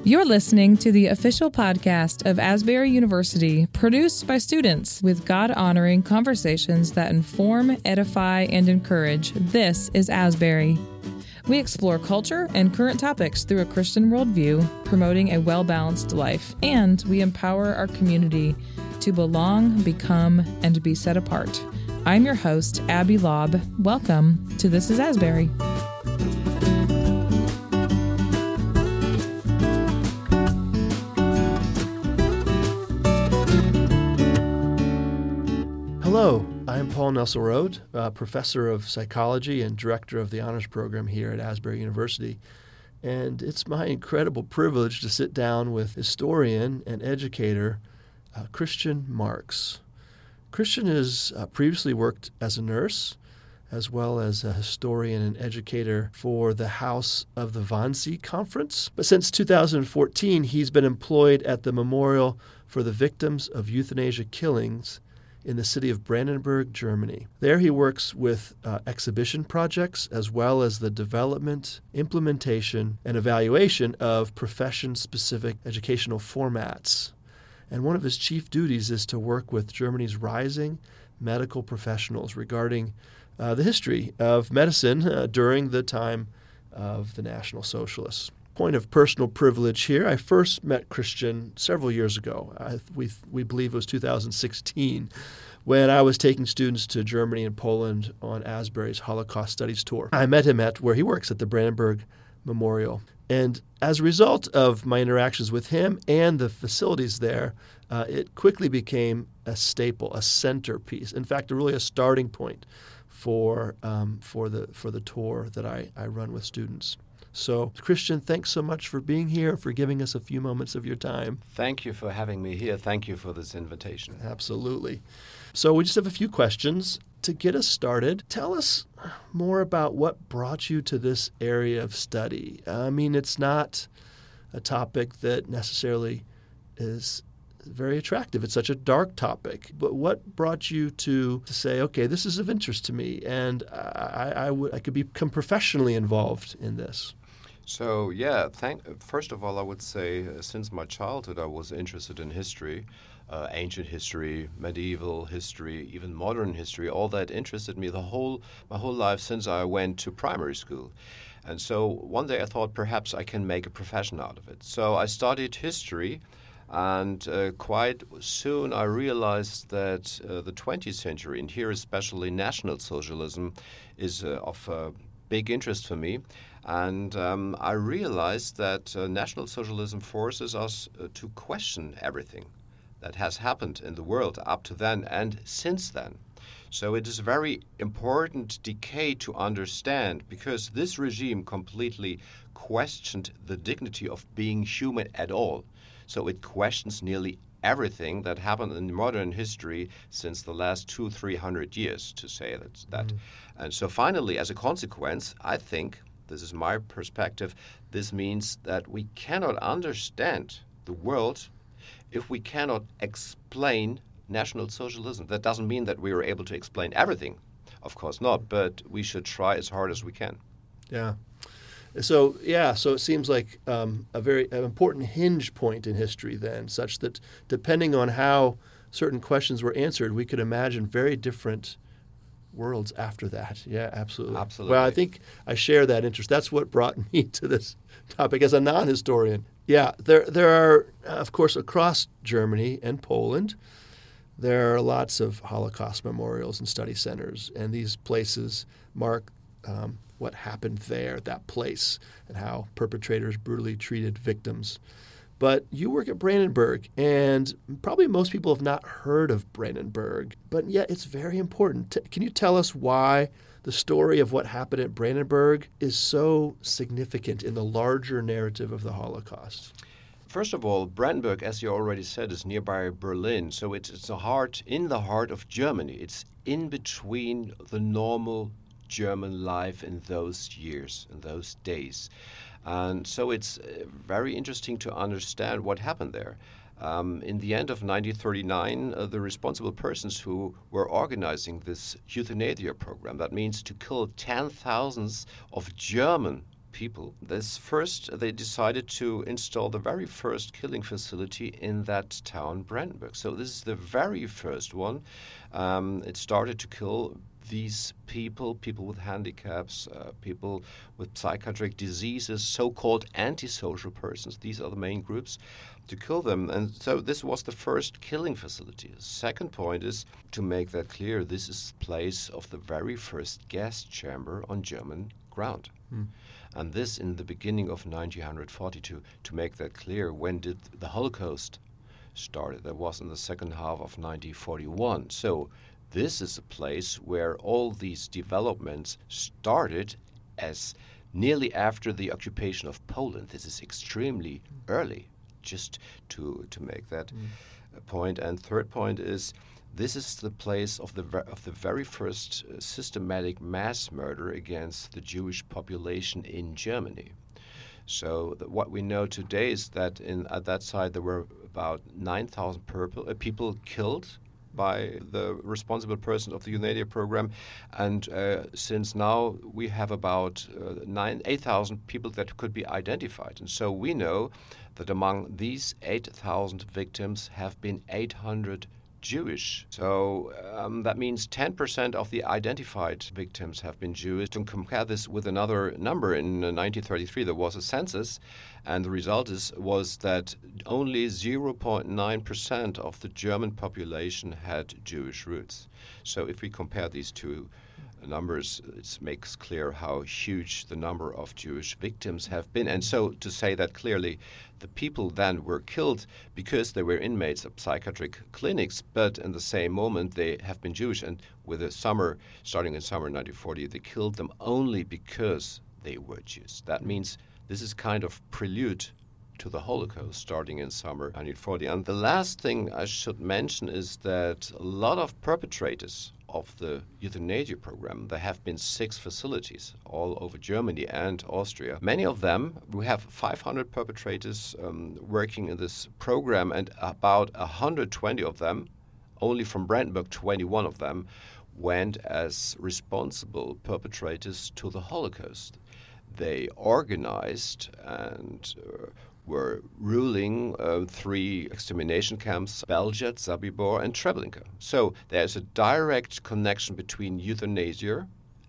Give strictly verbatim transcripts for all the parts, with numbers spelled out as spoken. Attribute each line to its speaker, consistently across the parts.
Speaker 1: You're listening to the official podcast of Asbury University, produced by students with God-honoring conversations that inform, edify, and encourage. This is Asbury. We explore culture and current topics through a Christian worldview, promoting a well-balanced life, and we empower our community to belong, become, and be set apart. I'm your host, Abby Lobb. Welcome to This is Asbury.
Speaker 2: Hello, I'm Paul Nesselrode, uh, professor of psychology and director of the honors program here at Asbury University. And it's my incredible privilege to sit down with historian and educator uh, Christian Marks. Christian has uh, previously worked as a nurse, as well as a historian and educator for the House of the Wannsee Conference. But since two thousand fourteen, he's been employed at the Memorial for the Victims of Euthanasia Killings in the city of Brandenburg, Germany. There he works with uh, exhibition projects as well as the development, implementation, and evaluation of profession-specific educational formats. And one of his chief duties is to work with Germany's rising medical professionals regarding uh, the history of medicine uh, during the time of the National Socialists. Point of personal privilege here. I first met Christian several years ago. I, we we believe it was two thousand sixteen when I was taking students to Germany and Poland on Asbury's Holocaust Studies tour. I met him at where he works at the Brandenburg Memorial. And as a result of my interactions with him and the facilities there, uh, it quickly became a staple, a centerpiece. In fact, really a starting point for um, for the for the tour that I, I run with students. So, Christian, thanks so much for being here, for giving us a few moments of your time.
Speaker 3: Thank you for having me here. Thank you for this invitation.
Speaker 2: Absolutely. So we just have a few questions to get us started. Tell us more about what brought you to this area of study. I mean, it's not a topic that necessarily is very attractive. It's such a dark topic. But what brought you to, to say, okay, this is of interest to me, and I, I, would, I could become professionally involved in this?
Speaker 3: So, yeah, thank, first of all, I would say uh, since my childhood, I was interested in history, uh, ancient history, medieval history, even modern history. All that interested me the whole my whole life since I went to primary school. And so one day I thought perhaps I can make a profession out of it. So I studied history, and uh, quite soon I realized that uh, the twentieth century, and here especially National Socialism, is uh, of uh, big interest for me. And um, I realized that uh, National Socialism forces us uh, to question everything that has happened in the world up to then and since then. So it is a very important decade to understand, because this regime completely questioned the dignity of being human at all. So it questions nearly everything that happened in modern history since the last two, three hundred years, to say that. that. Mm. And so finally, as a consequence, I think, this is my perspective, this means that we cannot understand the world if we cannot explain National Socialism. That doesn't mean that we are able to explain everything. Of course not, but we should try as hard as we can.
Speaker 2: Yeah. So, yeah, so it seems like um, a very an important hinge point in history then, such that depending on how certain questions were answered, we could imagine very different worlds after that. Yeah, absolutely.
Speaker 3: Absolutely.
Speaker 2: Well, I think I share that interest. That's what brought me to this topic as a non-historian. Yeah, there there are, of course, across Germany and Poland, there are lots of Holocaust memorials and study centers, and these places mark um, what happened there, that place, and how perpetrators brutally treated victims. But you work at Brandenburg, and probably most people have not heard of Brandenburg, but yet it's very important. T- can you tell us why the story of what happened at Brandenburg is so significant in the larger narrative of the Holocaust?
Speaker 3: First of all, Brandenburg, as you already said, is nearby Berlin, so it's, it's the heart, in the heart of Germany. It's in between the normal German life in those years, in those days. And so it's very interesting to understand what happened there. Um, in the end of nineteen thirty-nine, uh, the responsible persons who were organizing this euthanasia program, that means to kill ten thousands of German people. This first, they decided to install the very first killing facility in that town, Brandenburg. So this is the very first one. Um, it started to kill these people, people with handicaps, uh, people with psychiatric diseases, so-called antisocial persons. These are the main groups, to kill them. And so this was the first killing facility. The second point is to make that clear. This is the place of the very first gas chamber on German ground. Hmm. And this in the beginning of nineteen forty-two. To make that clear, when did the Holocaust start? That was in the second half of nineteen forty-one. So this is a place where all these developments started as nearly after the occupation of Poland. This is extremely early, just to, to make that mm. point. And third point is, this is the place of the ver- of the very first uh, systematic mass murder against the Jewish population in Germany. So the, what we know today is that in at that side there were about nine thousand purple, uh, people killed by the responsible person of the UNAIDS program, and uh, since now we have about uh, nine, eight thousand people that could be identified, and so we know that among these eight thousand victims have been eight hundred Jewish. So um, that means ten percent of the identified victims have been Jewish. To compare this with another number, in uh, nineteen thirty-three there was a census, and the result is was that only zero point nine percent of the German population had Jewish roots. So if we compare these two numbers, it makes clear how huge the number of Jewish victims have been. And so to say that clearly, the people then were killed because they were inmates of psychiatric clinics, but in the same moment they have been Jewish. And with the summer, starting in summer nineteen forty, they killed them only because they were Jews. That means this is kind of prelude to the Holocaust starting in summer nineteen forty. And the last thing I should mention is that a lot of perpetrators of the euthanasia program, there have been six facilities all over Germany and Austria. Many of them, we have five hundred perpetrators um, working in this program, and about one hundred twenty of them, only from Brandenburg, twenty-one of them, went as responsible perpetrators to the Holocaust. They organized and uh, were ruling uh, three extermination camps, Belzec, Sobibor, and Treblinka. So there's a direct connection between euthanasia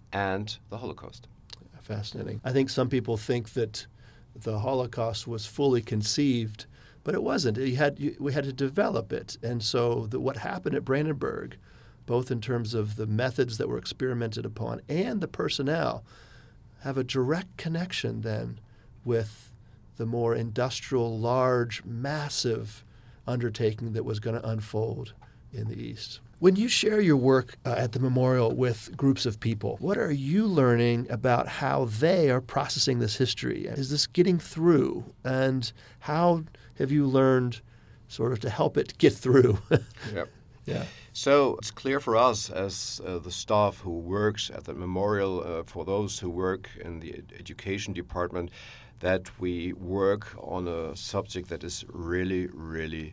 Speaker 3: and the Holocaust.
Speaker 2: Fascinating. I think some people think that the Holocaust was fully conceived, but it wasn't. You had, you, we had to develop it. And so the, what happened at Brandenburg, both in terms of the methods that were experimented upon and the personnel, have a direct connection then with the more industrial, large, massive undertaking that was going to unfold in the East. When you share your work uh, at the memorial with groups of people, what are you learning about how they are processing this history? Is this getting through? And how have you learned sort of to help it get through?
Speaker 3: Yep.
Speaker 2: Yeah.
Speaker 3: So it's clear for us as uh, the staff who works at the memorial, uh, for those who work in the ed- education department, that we work on a subject that is really, really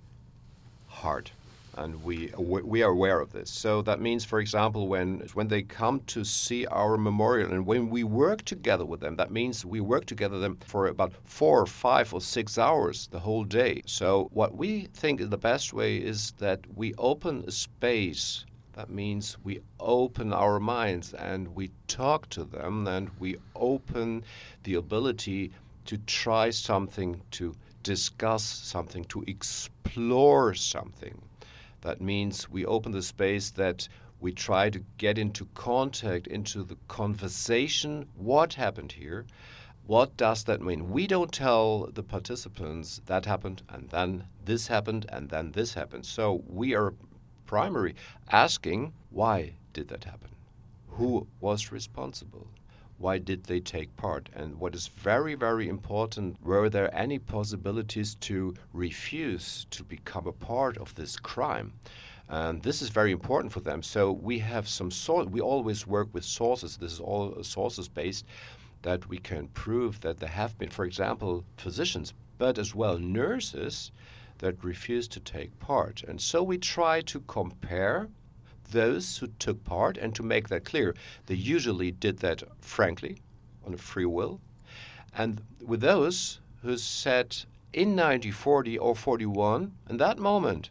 Speaker 3: hard. And we we are aware of this. So that means, for example, when when they come to see our memorial and when we work together with them, that means we work together them for about four or five or six hours the whole day. So what we think is the best way is that we open a space. That means we open our minds and we talk to them and we open the ability to try something, to discuss something, to explore something. That means we open the space that we try to get into contact, into the conversation. What happened here? What does that mean? We don't tell the participants that happened and then this happened and then this happened. So we are primary asking, why did that happen? Who was responsible? Why did they take part? And what is very, very important, were there any possibilities to refuse to become a part of this crime? And this is very important for them. So we have some sort, we always work with sources. This is all sources based, that we can prove that there have been, for example, physicians, but as well nurses that refused to take part. And so we try to compare those who took part, and to make that clear, they usually did that frankly, on a free will, And with those who said in nineteen forty or forty-one, in that moment,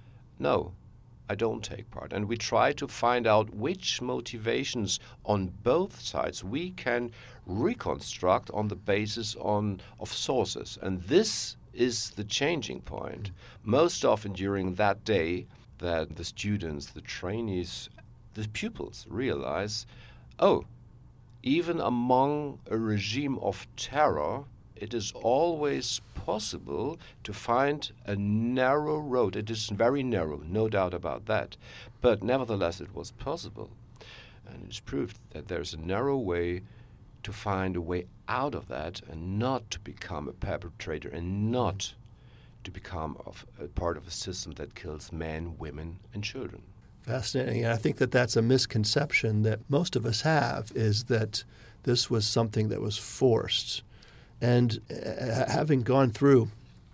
Speaker 3: no, I don't take part. And we try to find out which motivations on both sides we can reconstruct on the basis on of sources. And this is the changing point. Most often during that day that the students, the trainees, the pupils realize, oh, even among a regime of terror, it is always possible to find a narrow road. It is very narrow, no doubt about that. But nevertheless, it was possible. And it's proved that there's a narrow way to find a way out of that and not to become a perpetrator and not to become of a part of a system that kills men, women, and children.
Speaker 2: Fascinating. And I think that that's a misconception that most of us have, is that this was something that was forced. And uh, having gone through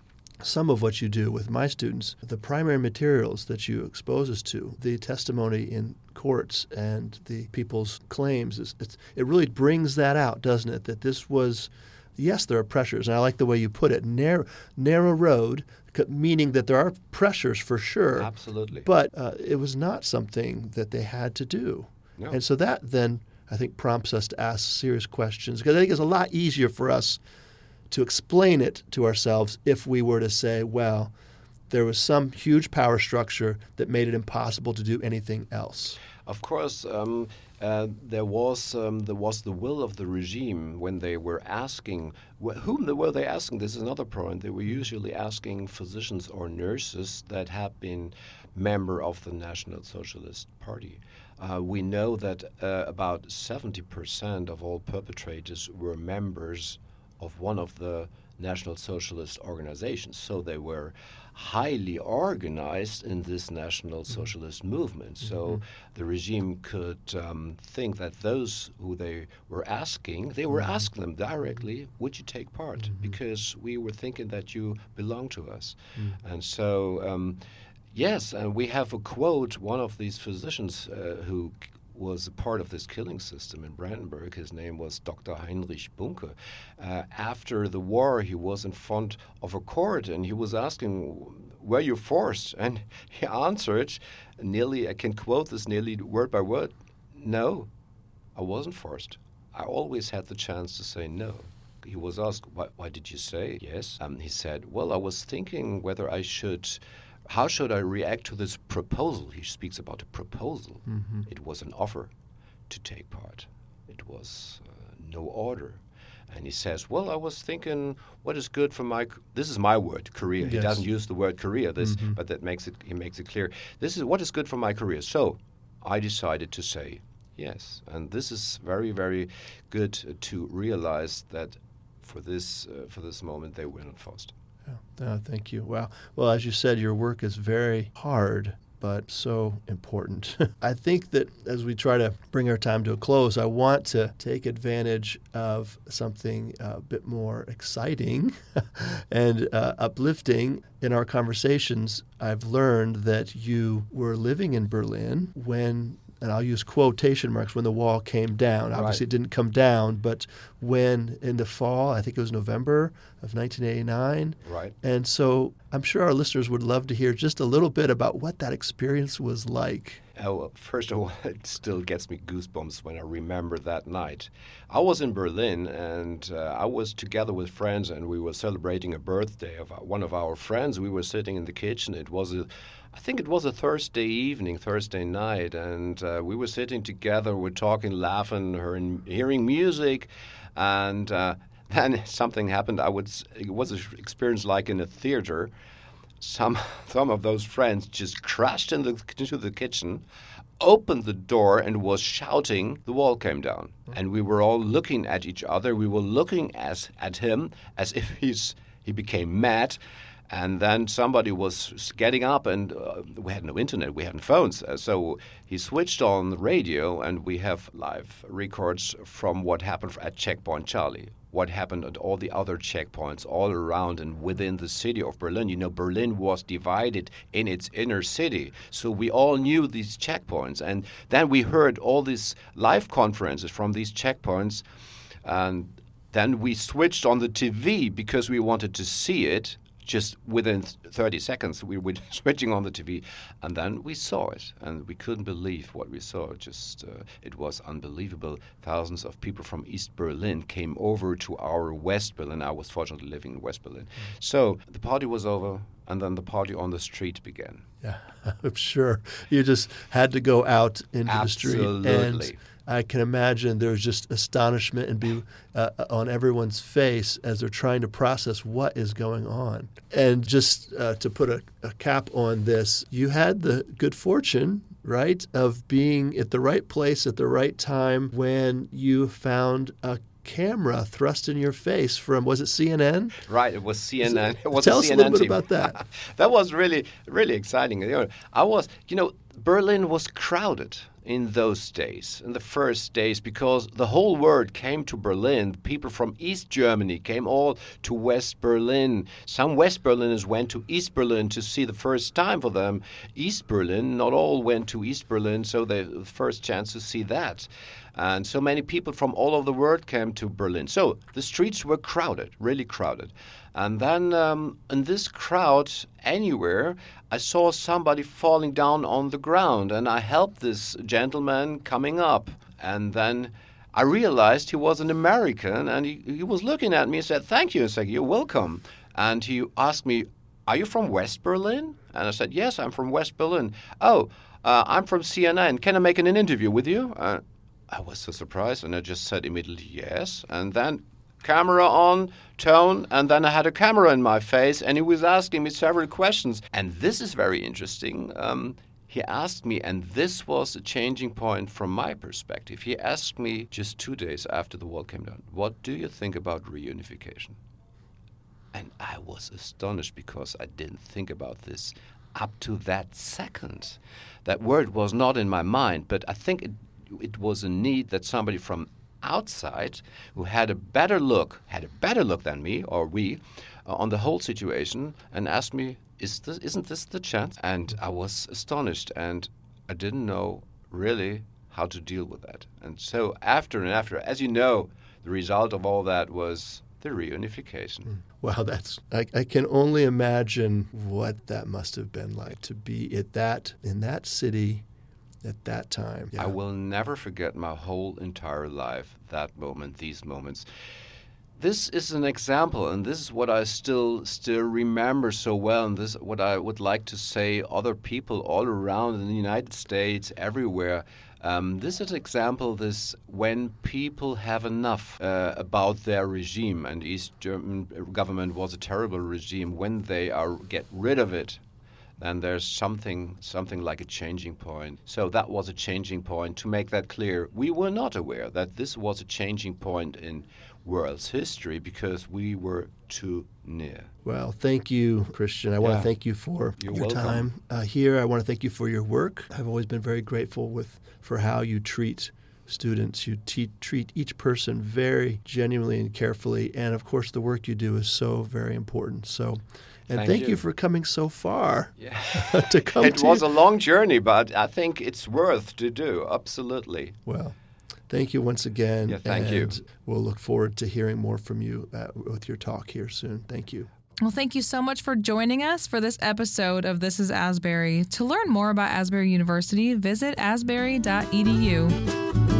Speaker 2: some of what you do with my students, the primary materials that you expose us to, the testimony in courts and the people's claims, it's, it's, it really brings that out, doesn't it? That this was, yes, there are pressures, and I like the way you put it, narrow, narrow road, meaning that there are pressures for sure.
Speaker 3: Absolutely.
Speaker 2: But uh, it was not something that they had to do.
Speaker 3: No.
Speaker 2: And so that then, I think, prompts us to ask serious questions, because I think it's a lot easier for us to explain it to ourselves if we were to say, well, there was some huge power structure that made it impossible to do anything else.
Speaker 3: Of course, um, uh, there was um, there was the will of the regime when they were asking, wh- whom they, were they asking? This is another point. They were usually asking physicians or nurses that had been member of the National Socialist Party. Uh, we know that uh, about seventy percent of all perpetrators were members of one of the National Socialist organizations. So they were highly organized in this National mm-hmm. Socialist movement. Mm-hmm. So the regime could um, think that those who they were asking, they were mm-hmm. asking them directly, would you take part? Mm-hmm. Because we were thinking that you belong to us. Mm-hmm. And so, um, yes, and we have a quote, one of these physicians uh, who was a part of this killing system in Brandenburg. His name was Doctor Heinrich Bunke. Uh, after the war, he was in front of a court and he was asking, were you forced? And he answered nearly, I can quote this nearly word by word, no, I wasn't forced. I always had the chance to say no. He was asked, why, why did you say yes? Um, he said, well, I was thinking whether I should How should I react to this proposal? He speaks about a proposal. Mm-hmm. It was an offer to take part. It was uh, no order. And he says, well, I was thinking what is good for my, this is my word, career. Yes. He doesn't use the word career, this, mm-hmm. but that makes it, he makes it clear. This is what is good for my career. So I decided to say yes. And this is very, very good uh, to realize that for this, uh, for this moment, they were not forced.
Speaker 2: Oh, thank you. Wow. Well, as you said, your work is very hard, but so important. I think that as we try to bring our time to a close, I want to take advantage of something a bit more exciting and uh, uplifting. In our conversations, I've learned that you were living in Berlin when, and I'll use quotation marks, when the wall came down. Obviously, right. It didn't come down, but when in the fall, I think it was November of nineteen eighty-nine.
Speaker 3: Right.
Speaker 2: And so I'm sure our listeners would love to hear just a little bit about what that experience was like.
Speaker 3: Oh, well, first of all, it still gets me goosebumps when I remember that night. I was in Berlin, and uh, I was together with friends, and we were celebrating a birthday of one of our friends. We were sitting in the kitchen. It was a I think it was a Thursday evening, Thursday night, and uh, we were sitting together, we're talking, laughing, hearing, hearing music, and uh, then something happened. I would, it was an experience like in a theater. Some some of those friends just crashed in the, into the kitchen, opened the door, and was shouting, the wall came down. Mm-hmm. And we were all looking at each other. We were looking as, at him as if he's he became mad. And then somebody was getting up, and uh, we had no internet, we had phones. Uh, so he switched on the radio, and we have live records from what happened at Checkpoint Charlie, what happened at all the other checkpoints all around and within the city of Berlin. You know, Berlin was divided in its inner city. So we all knew these checkpoints. And then we heard all these live conferences from these checkpoints. And Then we switched on the T V because we wanted to see it. Just within thirty seconds, we were switching on the T V, and then we saw it, and we couldn't believe what we saw. Just uh, it was unbelievable. Thousands of people from East Berlin came over to our West Berlin. I was fortunately living in West Berlin. Mm. So the party was over, and then the party on the street began.
Speaker 2: Yeah, I'm sure you just had to go out into
Speaker 3: Absolutely.
Speaker 2: the street. And I can imagine there's just astonishment and be uh, on everyone's face as they're trying to process what is going on. And just uh, to put a, a cap on this, you had the good fortune, right, of being at the right place at the right time when you found a camera thrust in your face from, was it C N N?
Speaker 3: Right, it was C N N. It was
Speaker 2: Tell
Speaker 3: a
Speaker 2: us
Speaker 3: C N N
Speaker 2: a little bit
Speaker 3: team.
Speaker 2: about that.
Speaker 3: That was really, really exciting. You know, I was, you know, Berlin was crowded in those days, in the first days, because the whole world came to Berlin. People from East Germany came all to West Berlin. Some West Berliners went to East Berlin to see the first time for them. East Berlin, not all went to East Berlin, so they the first chance to see that. And so many people from all over the world came to Berlin. So the streets were crowded, really crowded. And then um, in this crowd, anywhere, I saw somebody falling down on the ground, and I helped this gentleman coming up. And then I realized he was an American, and he, he was looking at me and said, "Thank you." I said, "You're welcome." And he asked me, "Are you from West Berlin?" And I said, "Yes, I'm from West Berlin." "Oh, uh, I'm from C N N. Can I make an interview with you?" Uh, I was so surprised, and I just said immediately yes. And then camera on, tone, and then I had a camera in my face, and he was asking me several questions. And this is very interesting. Um, he asked me, and this was a changing point from my perspective. He asked me just two days after the wall came down, "What do you think about reunification?" And I was astonished because I didn't think about this up to that second. That word was not in my mind, but I think it it was a need that somebody from outside who had a better look, had a better look than me or we uh, on the whole situation, and asked me, Is this, isn't this the chance? And I was astonished, and I didn't know really how to deal with that. And so after and after, as you know, the result of all that was the reunification.
Speaker 2: Wow, that's I, I can only imagine what that must have been like to be at that in that city at that time. Yeah.
Speaker 3: I will never forget my whole entire life, that moment, these moments. This is an example, and this is what I still still remember so well, and this is what I would like to say other people all around in the United States, everywhere. Um, this is an example, this when people have enough uh, about their regime, and East German government was a terrible regime, when they are get rid of it, then there's something something like a changing point. So that was a changing point. To make that clear, we were not aware that this was a changing point in world's history because we were too near.
Speaker 2: Well, thank you, Christian. I yeah. want to thank you for
Speaker 3: You're
Speaker 2: your
Speaker 3: welcome.
Speaker 2: time uh, here. I want to thank you for your work. I've always been very grateful with for how you treat students. You te- treat each person very genuinely and carefully. And, of course, the work you do is so very important. So, and
Speaker 3: thank,
Speaker 2: thank
Speaker 3: you.
Speaker 2: you for coming so far
Speaker 3: yeah.
Speaker 2: to come
Speaker 3: It
Speaker 2: to
Speaker 3: was
Speaker 2: you.
Speaker 3: a long journey, but I think it's worth to do, absolutely.
Speaker 2: Well, thank you once again.
Speaker 3: Yeah, thank
Speaker 2: and
Speaker 3: you.
Speaker 2: We'll look forward to hearing more from you uh, with your talk here soon. Thank you.
Speaker 1: Well, thank you so much for joining us for this episode of This is Asbury. To learn more about Asbury University, visit asbury dot e d u.